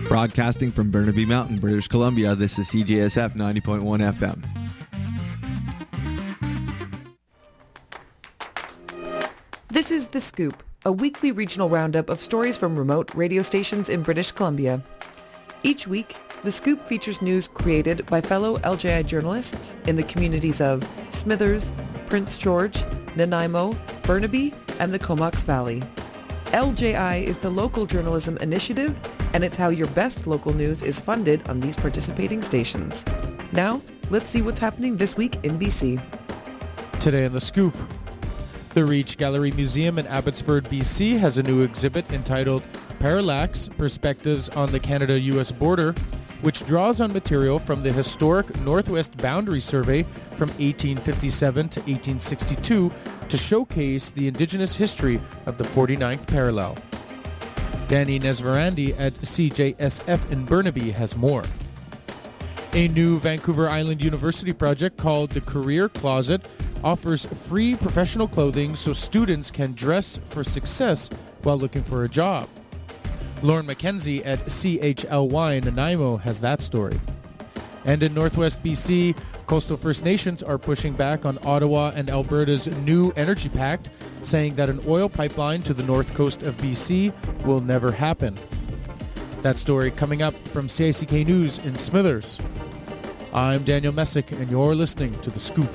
Broadcasting from Burnaby Mountain, British Columbia, this is CJSF 90.1 FM. This is The Scoop, a weekly regional roundup of stories from remote radio stations in British Columbia. Each week, The Scoop features news created by fellow LJI journalists in the communities of Smithers, Prince George, Nanaimo, Burnaby, and the Comox Valley. LJI is the local journalism initiative, and it's how your best local news is funded on these participating stations. Now, let's see what's happening this week in BC. Today in The Scoop, the Reach Gallery Museum in Abbotsford, BC has a new exhibit entitled Parallax, Perspectives on the Canada-US Border, which draws on material from the historic Northwest Boundary Survey from 1857 to 1862 to showcase the Indigenous history of the 49th parallel. Danny Nesverandi at CJSF in Burnaby has more. A new Vancouver Island University project called the Career Closet offers free professional clothing so students can dress for success while looking for a job. Lauren McKenzie at CHLY in Nanaimo has that story. And in Northwest BC, coastal First Nations are pushing back on Ottawa and Alberta's new energy pact, saying that an oil pipeline to the north coast of BC will never happen. That story coming up from CICK News in Smithers. I'm Daniel Messick, and you're listening to The Scoop.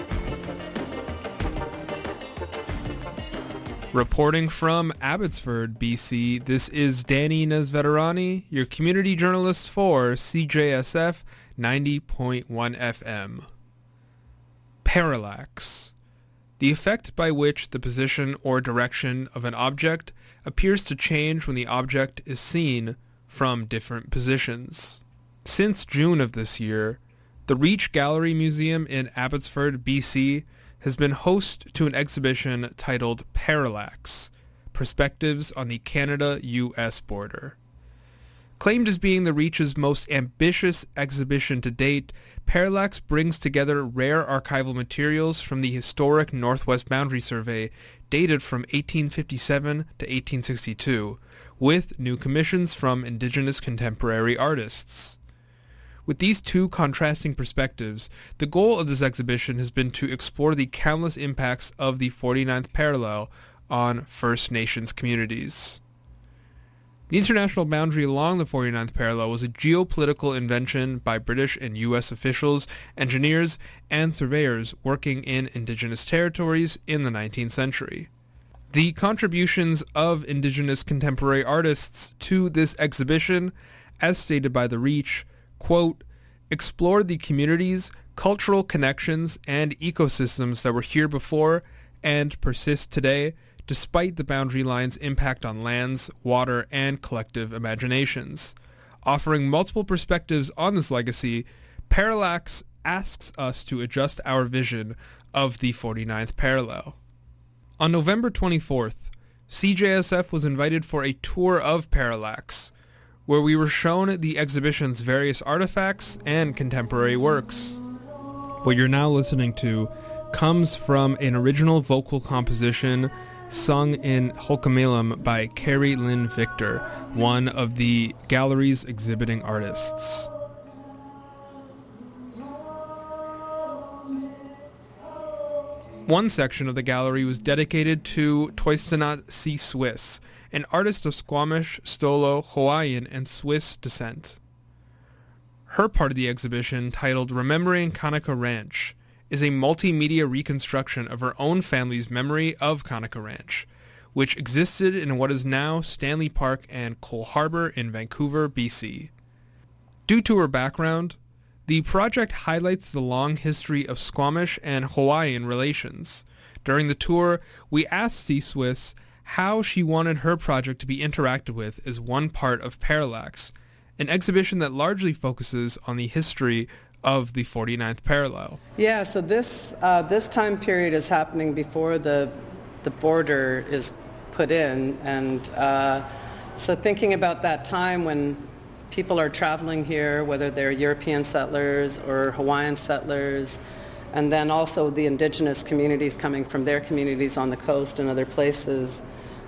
Reporting from Abbotsford, BC, this is Danny Nesveterani, your community journalist for CJSF 90.1 FM. Parallax. The effect by which the position or direction of an object appears to change when the object is seen from different positions. Since June of this year, the Reach Gallery Museum in Abbotsford, BC, has been host to an exhibition titled Parallax, Perspectives on the Canada-US Border. Claimed as being the Reach's most ambitious exhibition to date, Parallax brings together rare archival materials from the historic Northwest Boundary Survey dated from 1857 to 1862, with new commissions from Indigenous contemporary artists. With these two contrasting perspectives, the goal of this exhibition has been to explore the countless impacts of the 49th parallel on First Nations communities. The international boundary along the 49th parallel was a geopolitical invention by British and U.S. officials, engineers, and surveyors working in Indigenous territories in the 19th century. The contributions of Indigenous contemporary artists to this exhibition, as stated by The Reach, quote, explored the communities, cultural connections, and ecosystems that were here before and persist today, despite the boundary line's impact on lands, water, and collective imaginations. Offering multiple perspectives on this legacy, Parallax asks us to adjust our vision of the 49th parallel. On November 24th, CJSF was invited for a tour of Parallax, where we were shown the exhibition's various artifacts and contemporary works. What you're now listening to comes from an original vocal composition sung in Hulkamelam by Carrie Lynn Victor, one of the gallery's exhibiting artists. One section of the gallery was dedicated to Toistanat C. Swiss, an artist of Squamish, Stolo, Hawaiian, and Swiss descent. Her part of the exhibition, titled Remembering Kanaka Ranch, is a multimedia reconstruction of her own family's memory of Kanaka Ranch, which existed in what is now Stanley Park and Cole Harbour in Vancouver, BC. Due to her background, the project highlights the long history of Squamish and Hawaiian relations. During the tour, we asked C. Swiss how she wanted her project to be interacted with as one part of Parallax, an exhibition that largely focuses on the history of the 49th parallel. Yeah, so this time period is happening before the border is put in, and so thinking about that time when people are traveling here, whether they're European settlers or Hawaiian settlers, and then also the Indigenous communities coming from their communities on the coast and other places.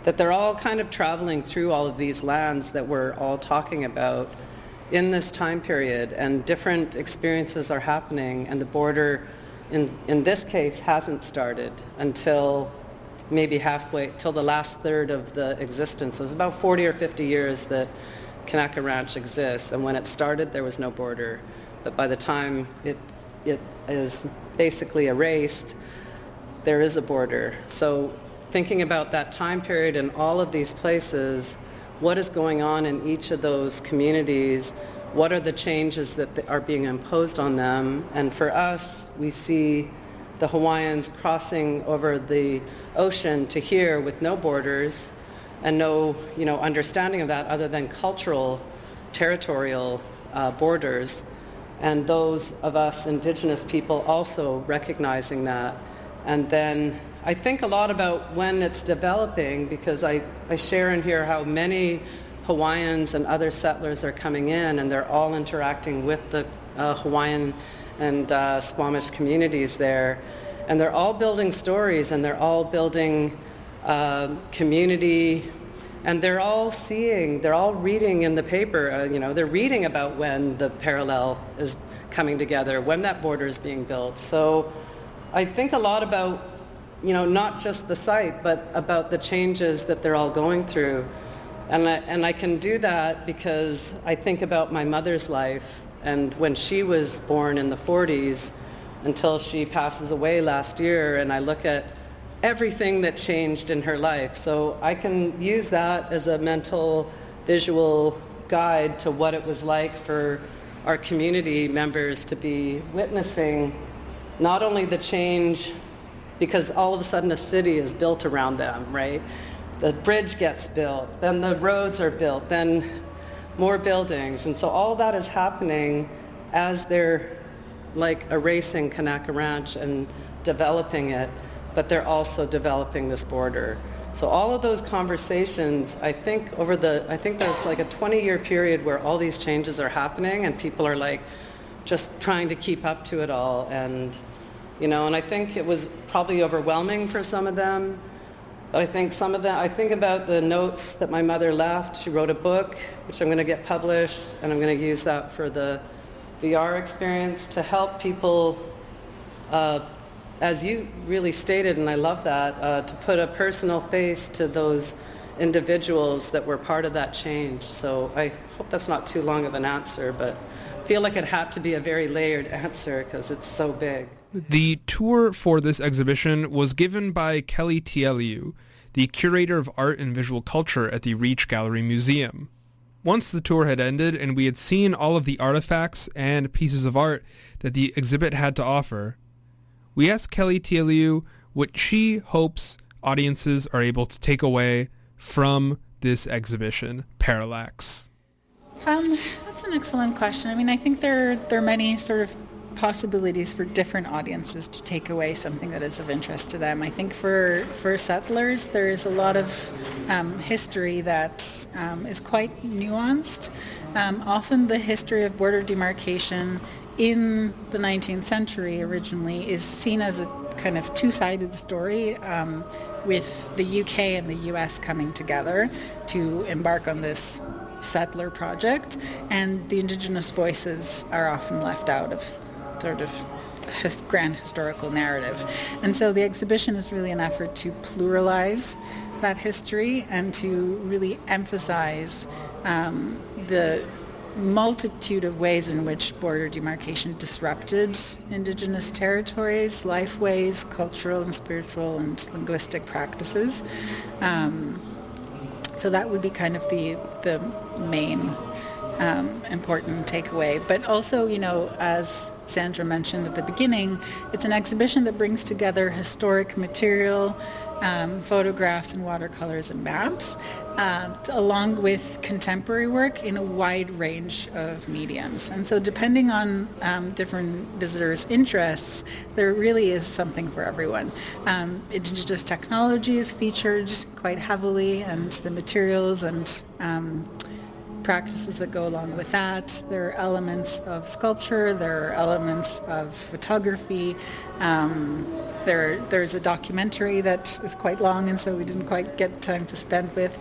that they're all kind of traveling through all of these lands that we're all talking about in this time period, and different experiences are happening, and the border in this case hasn't started until maybe halfway, till the last third of the existence. So it was about 40 or 50 years that Kanaka Ranch exists, and when it started there was no border, but by the time it is basically erased, there is a border. So thinking about that time period in all of these places, what is going on in each of those communities, what are the changes that are being imposed on them, and for us, we see the Hawaiians crossing over the ocean to here with no borders and no, understanding of that other than cultural, territorial borders, and those of us Indigenous people also recognizing that. And then I think a lot about when it's developing, because I share in here how many Hawaiians and other settlers are coming in, and they're all interacting with the Hawaiian and Squamish communities there. And they're all building stories, and they're all building community, and they're all reading in the paper, they're reading about when the parallel is coming together, when that border is being built. So I think a lot about, not just the site, but about the changes that they're all going through. And I can do that because I think about my mother's life, and when she was born in the 40s until she passes away last year, and I look at everything that changed in her life. So I can use that as a mental visual guide to what it was like for our community members to be witnessing not only the change, because all of a sudden a city is built around them, right? The bridge gets built, then the roads are built, then more buildings. And so all that is happening as they're like erasing Kanaka Ranch and developing it, but they're also developing this border. So all of those conversations, I think there's like a 20-year period where all these changes are happening, and people are like just trying to keep up to it all. And, and I think it was probably overwhelming for some of them. But I think I think about the notes that my mother left. She wrote a book, which I'm going to get published, and I'm going to use that for the VR experience to help people, as you really stated, and I love that, to put a personal face to those individuals that were part of that change. So I hope that's not too long of an answer, but I feel like it had to be a very layered answer because it's so big. The tour for this exhibition was given by Kelly Tieliu, the curator of art and visual culture at the Reach Gallery Museum. Once the tour had ended and we had seen all of the artifacts and pieces of art that the exhibit had to offer, we asked Kelly Tieliu what she hopes audiences are able to take away from this exhibition, Parallax. That's an excellent question. I mean, I think there are many sort of possibilities for different audiences to take away something that is of interest to them. I think for settlers, there is a lot of history that is quite nuanced. Often the history of border demarcation in the 19th century originally is seen as a kind of two-sided story, with the UK and the US coming together to embark on this settler project, and the Indigenous voices are often left out of sort of grand historical narrative. And so the exhibition is really an effort to pluralize that history and to really emphasize the multitude of ways in which border demarcation disrupted Indigenous territories, lifeways, cultural and spiritual and linguistic practices. So that would be kind of the main important takeaway. But also, as Sandra mentioned at the beginning, it's an exhibition that brings together historic material, photographs and watercolors and maps, along with contemporary work in a wide range of mediums. And so depending on different visitors' interests, there really is something for everyone. Indigenous technology is featured quite heavily, and the materials and practices that go along with that. There are elements of sculpture, there are elements of photography. There's a documentary that is quite long, and so we didn't quite get time to spend with.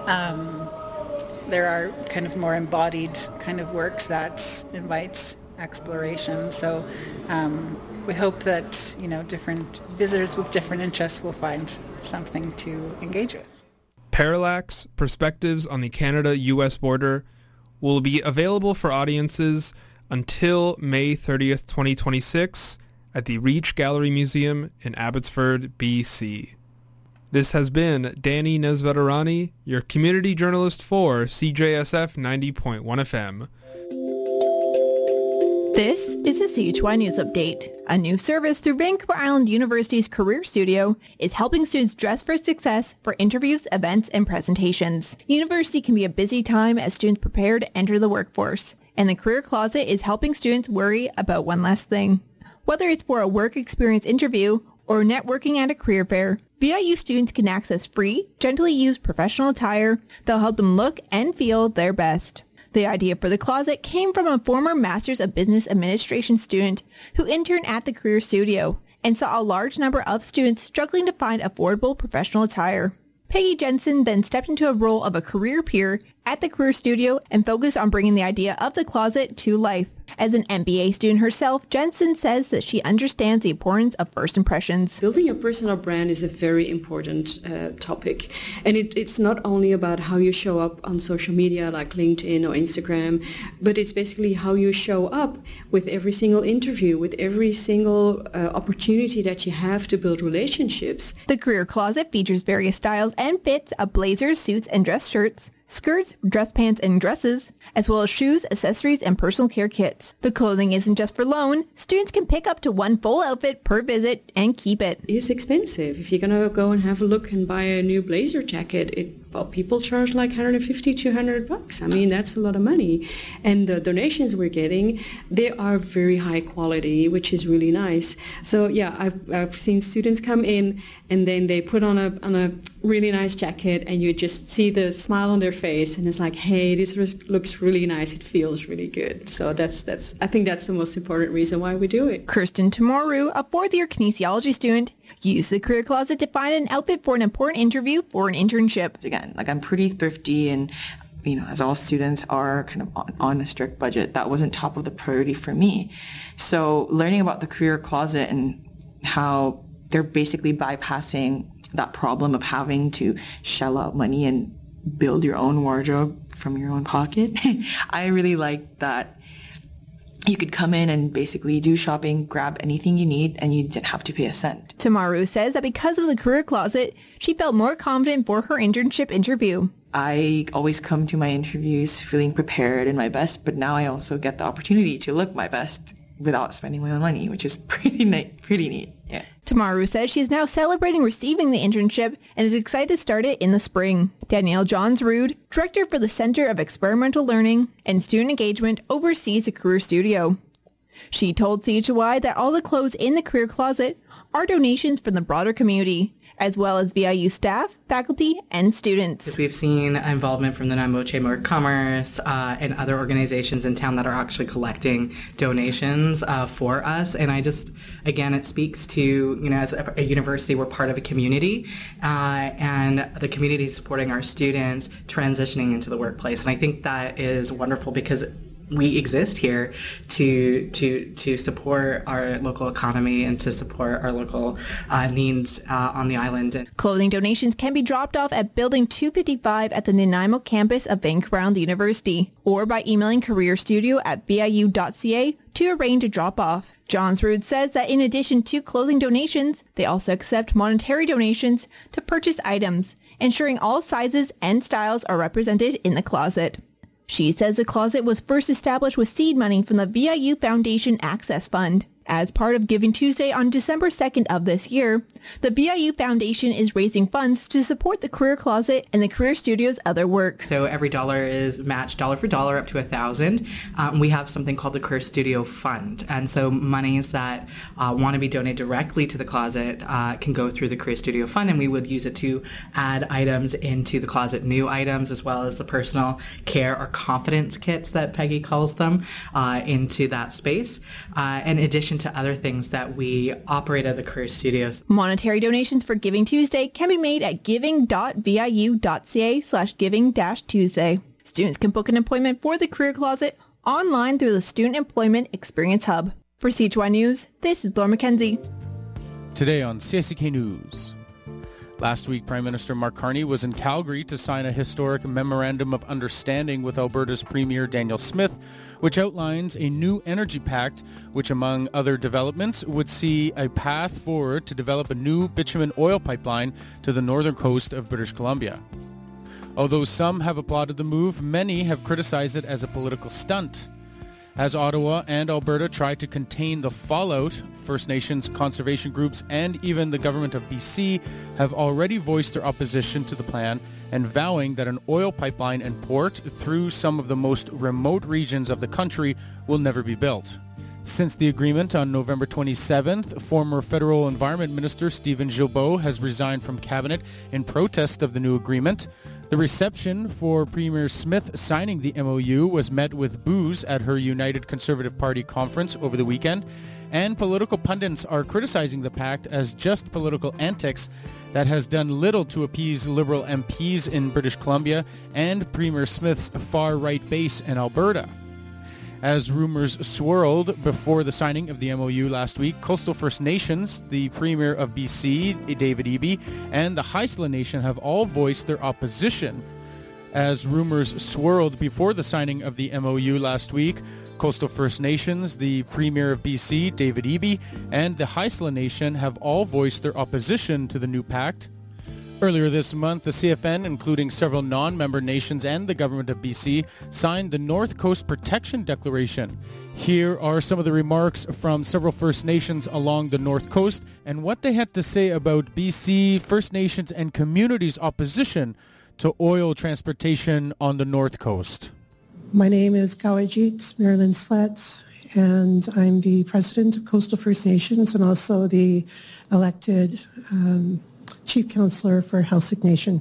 There are kind of more embodied kind of works that invite exploration. So we hope that, different visitors with different interests will find something to engage with. Parallax, Perspectives on the Canada-U.S. Border will be available for audiences until May 30th, 2026 at the Reach Gallery Museum in Abbotsford, BC. This has been Danny Nesvetarani, your community journalist for CJSF 90.1 FM. This is a CHY News Update. A new service through Vancouver Island University's Career Studio is helping students dress for success for interviews, events, and presentations. University can be a busy time as students prepare to enter the workforce, and the Career Closet is helping students worry about one less thing. Whether it's for a work experience interview or networking at a career fair, VIU students can access free, gently used professional attire that'll help them look and feel their best. The idea for the closet came from a former Masters of Business Administration student who interned at the Career Studio and saw a large number of students struggling to find affordable professional attire. Peggy Jensen then stepped into a role of a career peer at the Career Studio and focused on bringing the idea of the closet to life. As an MBA student herself, Jensen says that she understands the importance of first impressions. Building a personal brand is a very important topic. And it's not only about how you show up on social media like LinkedIn or Instagram, but it's basically how you show up with every single interview, with every single opportunity that you have to build relationships. The Career Closet features various styles and fits of blazers, suits, and dress shirts, skirts, dress pants, and dresses, as well as shoes, accessories, and personal care kits. The clothing isn't just for loan. Students can pick up to one full outfit per visit and keep it. It's expensive. If you're going to go and have a look and buy a new blazer jacket, people charge like $150, $200. I mean, that's a lot of money. And the donations we're getting, they are very high quality, which is really nice. So yeah, I've seen students come in and then they put on a really nice jacket and you just see the smile on their face and it's like, hey, this looks really nice. It feels really good. So I think that's the most important reason why we do it. Kirsten Tomoru, a fourth-year kinesiology student, used the Career Closet to find an outfit for an important interview for an internship. Again, I'm pretty thrifty and, as all students are kind of on a strict budget, that wasn't top of the priority for me. So learning about the Career Closet and how they're basically bypassing that problem of having to shell out money and build your own wardrobe from your own pocket, I really liked that. You could come in and basically do shopping, grab anything you need, and you didn't have to pay a cent. Tamaru says that because of the Career Closet, she felt more confident for her internship interview. I always come to my interviews feeling prepared and my best, but now I also get the opportunity to look my best without spending my own money, which is pretty neat. Yeah. Tamaru says she is now celebrating receiving the internship and is excited to start it in the spring. Danielle Johns-Rude, director for the Center of Experimental Learning and Student Engagement, oversees the Career Studio. She told CHY that all the clothes in the Career Closet are donations from the broader community, as well as VIU staff, faculty, and students. We've seen involvement from the Nanaimo Chamber of Commerce and other organizations in town that are actually collecting donations for us. And again, it speaks to, as a university, we're part of a community, and the community is supporting our students transitioning into the workplace. And I think that is wonderful because we exist here to support our local economy and to support our local needs on the island. Clothing donations can be dropped off at Building 255 at the Nanaimo campus of Vancouver Island University, or by emailing careerstudio@viu.ca to arrange a drop-off. Johns-Rude says that in addition to clothing donations, they also accept monetary donations to purchase items, ensuring all sizes and styles are represented in the closet. She says the closet was first established with seed money from the VIU Foundation Access Fund. As part of Giving Tuesday on December 2nd of this year, the BIU Foundation is raising funds to support the Career Closet and the Career Studio's other work. So every dollar is matched dollar for dollar up to $1,000. We have something called the Career Studio Fund. And so monies that want to be donated directly to the closet can go through the Career Studio Fund, and we would use it to add items into the closet, new items, as well as the personal care or confidence kits that Peggy calls them, into that space. In addition to other things that we operate at the Career Studios. Monetary donations for Giving Tuesday can be made at giving.viu.ca/giving-tuesday. Students can book an appointment for the Career Closet online through the Student Employment Experience Hub. For CHY News, this is Laura McKenzie. Today on CSCK News. Last week, Prime Minister Mark Carney was in Calgary to sign a historic Memorandum of Understanding with Alberta's Premier Daniel Smith, which outlines a new energy pact, which, among other developments, would see a path forward to develop a new bitumen oil pipeline to the northern coast of British Columbia. Although some have applauded the move, many have criticized it as a political stunt. As Ottawa and Alberta try to contain the fallout, First Nations conservation groups and even the government of BC have already voiced their opposition to the plan and vowing that an oil pipeline and port through some of the most remote regions of the country will never be built. Since the agreement on November 27th, former Federal Environment Minister Stephen Guilbeault has resigned from cabinet in protest of the new agreement. The reception for Premier Smith signing the MOU was met with boos at her United Conservative Party conference over the weekend, and political pundits are criticizing the pact as just political antics that has done little to appease Liberal MPs in British Columbia and Premier Smith's far-right base in Alberta. As rumors swirled before the signing of the MOU last week, Coastal First Nations, the Premier of BC, David Eby, and the Haisla Nation have all voiced their opposition. As rumors swirled before the signing of the MOU last week, Coastal First Nations, the Premier of BC, David Eby, and the Haisla Nation have all voiced their opposition to the new pact. Earlier this month, the CFN, including several non-member nations and the government of BC, signed the North Coast Protection Declaration. Here are some of the remarks from several First Nations along the North Coast and what they had to say about BC, First Nations, and communities' opposition to oil transportation on the North Coast. My name is Kawajit Marilyn Slett, and I'm the president of Coastal First Nations and also the elected Chief Counselor for Heiltsuk Nation.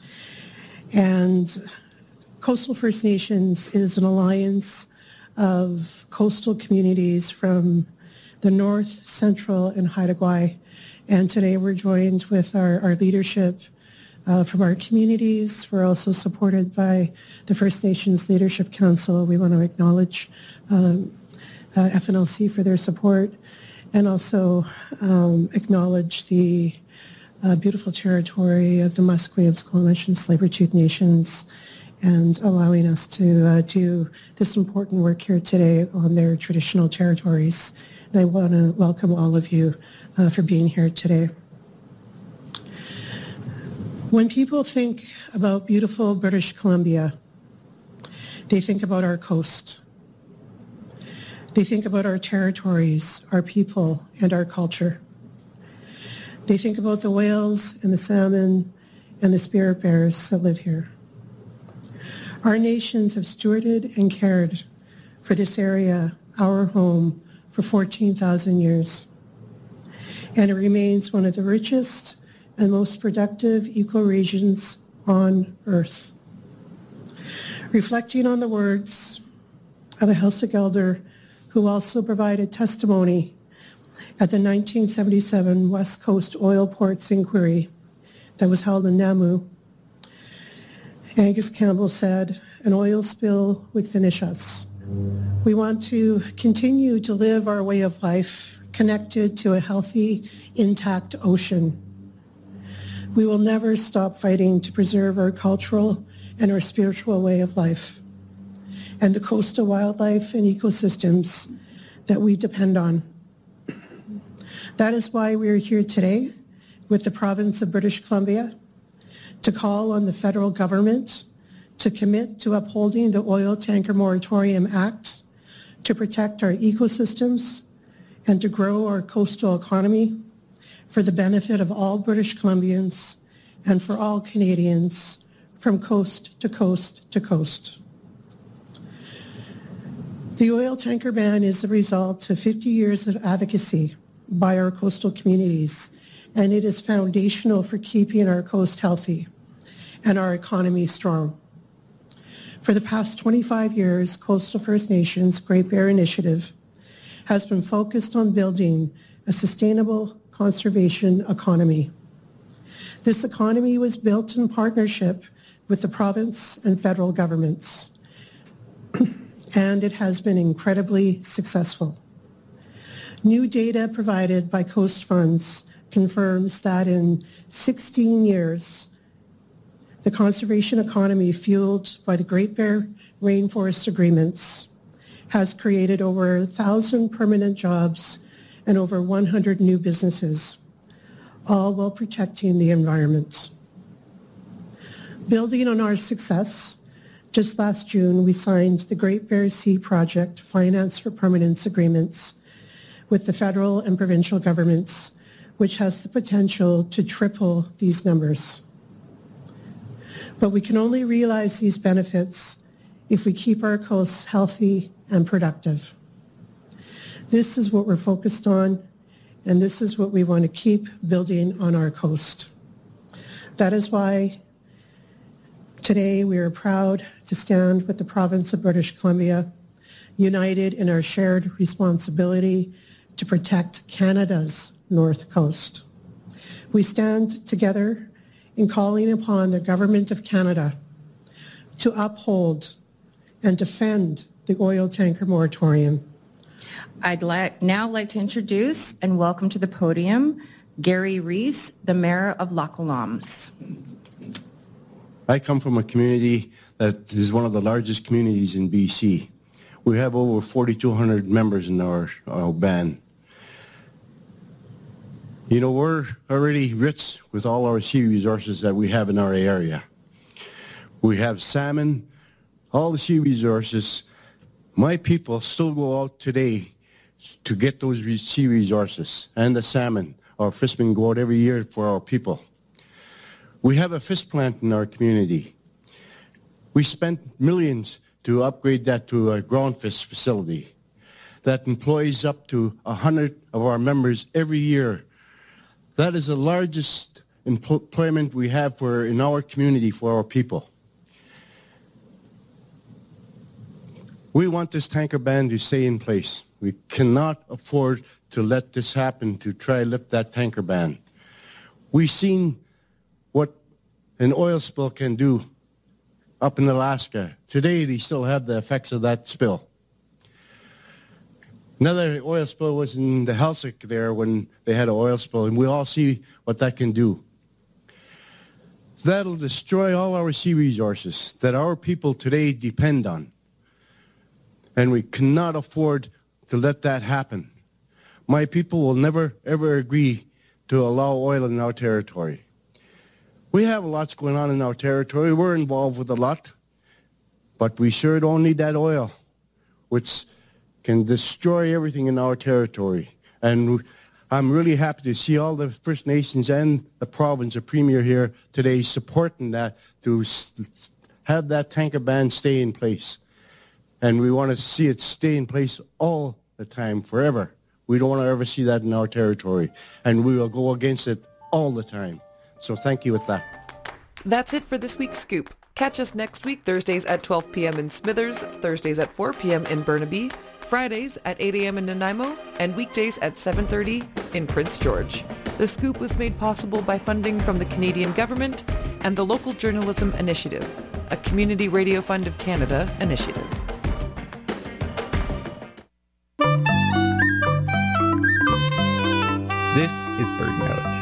And Coastal First Nations is an alliance of coastal communities from the North, Central, and Haida Gwaii. And today we're joined with our leadership from our communities. We're also supported by the First Nations Leadership Council. We want to acknowledge FNLC for their support and also acknowledge the beautiful territory of the Musqueam, Coalition, Tsleil-Waututh Nations, and allowing us to do this important work here today on their traditional territories. And I want to welcome all of you for being here today. When people think about beautiful British Columbia, they think about our coast. They think about our territories, our people, and our culture. They think about the whales and the salmon and the spirit bears that live here. Our nations have stewarded and cared for this area, our home, for 14,000 years. And it remains one of the richest and most productive ecoregions on Earth. Reflecting on the words of a Heiltsuk elder who also provided testimony at the 1977 West Coast Oil Ports Inquiry that was held in Namu, Angus Campbell said, "An oil spill would finish us." We want to continue to live our way of life connected to a healthy, intact ocean. We will never stop fighting to preserve our cultural and our spiritual way of life and the coastal wildlife and ecosystems that we depend on. That is why we are here today with the province of British Columbia to call on the federal government to commit to upholding the Oil Tanker Moratorium Act to protect our ecosystems and to grow our coastal economy for the benefit of all British Columbians and for all Canadians from coast to coast to coast. The oil tanker ban is the result of 50 years of advocacy by our coastal communities, and it is foundational for keeping our coast healthy and our economy strong. For the past 25 years, Coastal First Nations Great Bear Initiative has been focused on building a sustainable conservation economy. This economy was built in partnership with the province and federal governments, and it has been incredibly successful. New data provided by Coast Funds confirms that in 16 years, the conservation economy fueled by the Great Bear Rainforest Agreements has created over 1,000 permanent jobs and over 100 new businesses, all while protecting the environment. Building on our success, just last June, we signed the Great Bear Sea Project Finance for Permanence agreements with the federal and provincial governments, which has the potential to triple these numbers. But we can only realize these benefits if we keep our coasts healthy and productive. This is what we're focused on, and this is what we want to keep building on our coast. That is why today we are proud to stand with the province of British Columbia, united in our shared responsibility to protect Canada's North Coast. We stand together in calling upon the Government of Canada to uphold and defend the oil tanker moratorium. I'd now like to introduce and welcome to the podium Gary Reese, the Mayor of Loch Lom's. I come from a community that is one of the largest communities in BC. We have over 4,200 members in our band. You know, we're already rich with all our sea resources that we have in our area. We have salmon, all the sea resources. My people still go out today to get those sea resources and the salmon. Our fishermen go out every year for our people. We have a fish plant in our community. We spent millions to upgrade that to a ground fish facility that employs up to 100 of our members every year. That is the largest employment we have in our community for our people. We want this tanker ban to stay in place. We cannot afford to let this happen to try to lift that tanker ban. We've seen what an oil spill can do up in Alaska. Today, they still have the effects of that spill. Another oil spill was in the Helsik there when they had an oil spill, and we all see what that can do. That'll destroy all our sea resources that our people today depend on. And we cannot afford to let that happen. My people will never, ever agree to allow oil in our territory. We have lots going on in our territory. We're involved with a lot. But we sure don't need that oil, which can destroy everything in our territory. And I'm really happy to see all the First Nations and the province, the Premier here today, supporting that to have that tanker ban stay in place. And we want to see it stay in place all the time, forever. We don't want to ever see that in our territory. And we will go against it all the time. So thank you with that. That's it for this week's Scoop. Catch us next week, Thursdays at 12 p.m. in Smithers, Thursdays at 4 p.m. in Burnaby, Fridays at 8 a.m. in Nanaimo, and weekdays at 7:30 in Prince George. The Scoop was made possible by funding from the Canadian government and the Local Journalism Initiative, a Community Radio Fund of Canada initiative. This is BirdNote.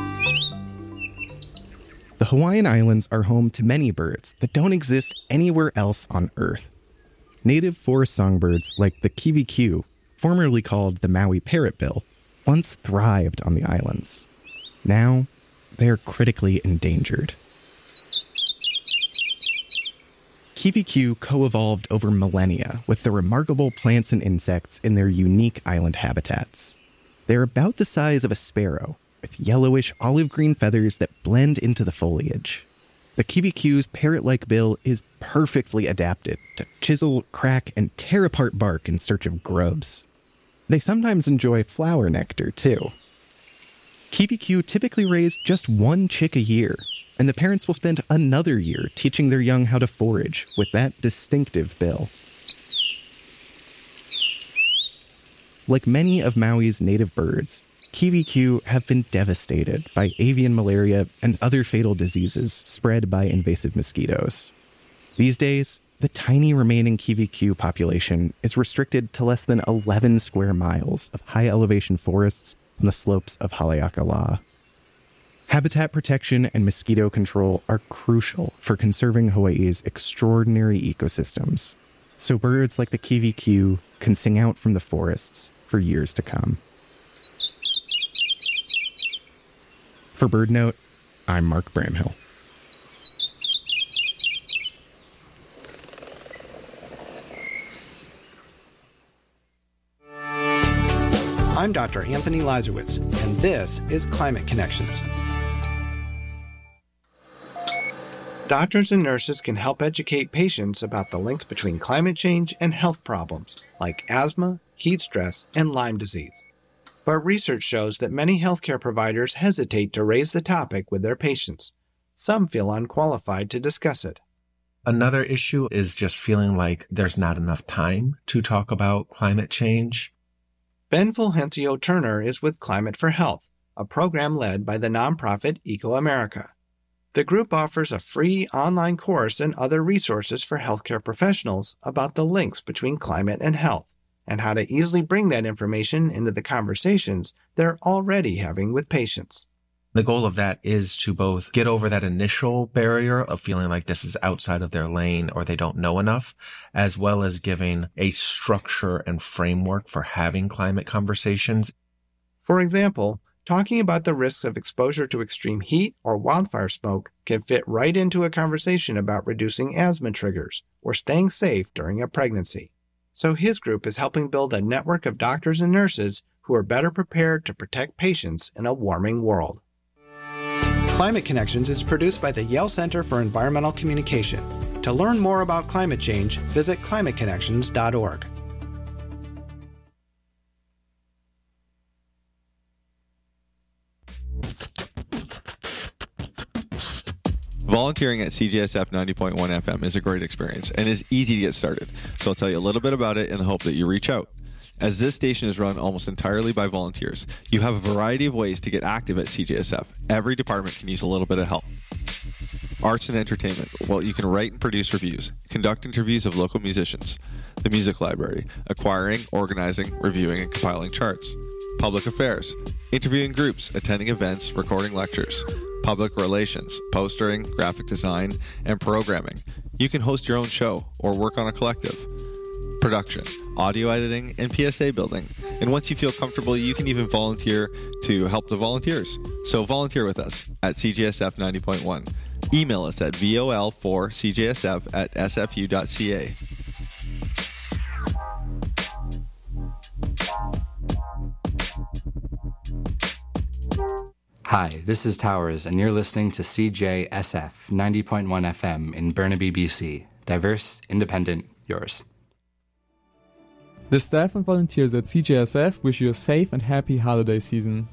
The Hawaiian Islands are home to many birds that don't exist anywhere else on Earth. Native forest songbirds like the kiwikiu, formerly called the Maui parrotbill, once thrived on the islands. Now, they are critically endangered. KiwiQ co-evolved over millennia with the remarkable plants and insects in their unique island habitats. They're about the size of a sparrow, with yellowish olive-green feathers that blend into the foliage. The KiwiQ's parrot-like bill is perfectly adapted to chisel, crack, and tear apart bark in search of grubs. They sometimes enjoy flower nectar, too. KiwiQ typically raise just one chick a year, and the parents will spend another year teaching their young how to forage with that distinctive bill. Like many of Maui's native birds, KiwiQ have been devastated by avian malaria and other fatal diseases spread by invasive mosquitoes. These days, the tiny remaining KiwiQ population is restricted to less than 11 square miles of high-elevation forests on the slopes of Haleakala. Habitat protection and mosquito control are crucial for conserving Hawaii's extraordinary ecosystems, so birds like the KiwiQ can sing out from the forests for years to come. For BirdNote, I'm Mark Bramhill. I'm Dr. Anthony Lazarowitz, and this is Climate Connections. Doctors and nurses can help educate patients about the links between climate change and health problems like asthma, heat stress, and Lyme disease. But research shows that many healthcare providers hesitate to raise the topic with their patients. Some feel unqualified to discuss it. Another issue is just feeling like there's not enough time to talk about climate change. Ben Fulgencio Turner is with Climate for Health, a program led by the nonprofit Eco America. The group offers a free online course and other resources for healthcare professionals about the links between climate and health, and how to easily bring that information into the conversations they're already having with patients. The goal of that is to both get over that initial barrier of feeling like this is outside of their lane or they don't know enough, as well as giving a structure and framework for having climate conversations. For example, talking about the risks of exposure to extreme heat or wildfire smoke can fit right into a conversation about reducing asthma triggers or staying safe during a pregnancy. So his group is helping build a network of doctors and nurses who are better prepared to protect patients in a warming world. Climate Connections is produced by the Yale Center for Environmental Communication. To learn more about climate change, visit climateconnections.org. Volunteering at CJSF 90.1 FM is a great experience and is easy to get started, so I'll tell you a little bit about it in the hope that you reach out. As this station is run almost entirely by volunteers, you have a variety of ways to get active at CJSF. Every department can use a little bit of help. Arts and entertainment. Well, you can write and produce reviews, conduct interviews of local musicians, the music library, acquiring, organizing, reviewing, and compiling charts. Public affairs. Interviewing groups, attending events, recording lectures. Public relations, postering, graphic design, and programming. You can host your own show or work on a collective. Production, audio editing, and PSA building. And once you feel comfortable, you can even volunteer to help the volunteers. So volunteer with us at CJSF 90.1. Email us at vol4cjsf@sfu.ca. Hi, this is Towers, and you're listening to CJSF 90.1 FM in Burnaby, BC. Diverse, independent, yours. The staff and volunteers at CJSF wish you a safe and happy holiday season.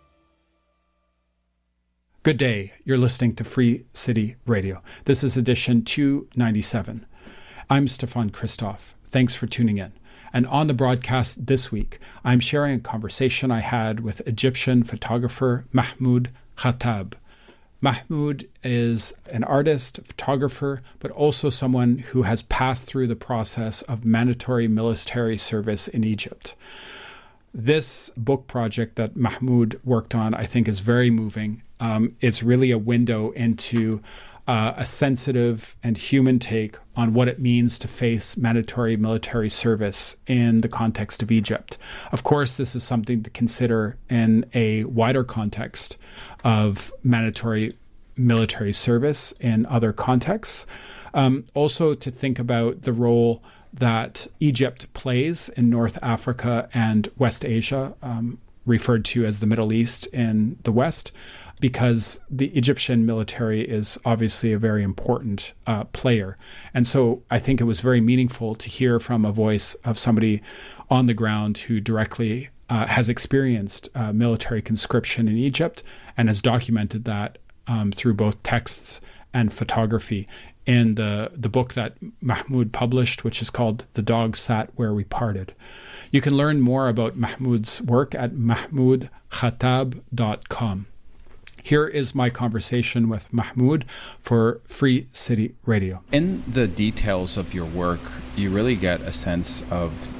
Good day. You're listening to Free City Radio. This is edition 297. I'm Stefan Christoff. Thanks for tuning in. And on the broadcast this week, I'm sharing a conversation I had with Egyptian photographer Mahmoud Khattab. Mahmoud is an artist, photographer, but also someone who has passed through the process of mandatory military service in Egypt. This book project that Mahmoud worked on, I think, is very moving. It's really a window into a sensitive and human take on what it means to face mandatory military service in the context of Egypt. Of course, this is something to consider in a wider context of mandatory military service in other contexts. Also to think about the role that Egypt plays in North Africa and West Asia, referred to as the Middle East in the West, because the Egyptian military is obviously a very important player. And so I think it was very meaningful to hear from a voice of somebody on the ground who directly has experienced military conscription in Egypt and has documented that through both texts and photography in the book that Mahmoud published, which is called The Dog Sat Where We Parted. You can learn more about Mahmoud's work at mahmoudkhatab.com. Here is my conversation with Mahmoud for Free City Radio. In the details of your work, you really get a sense of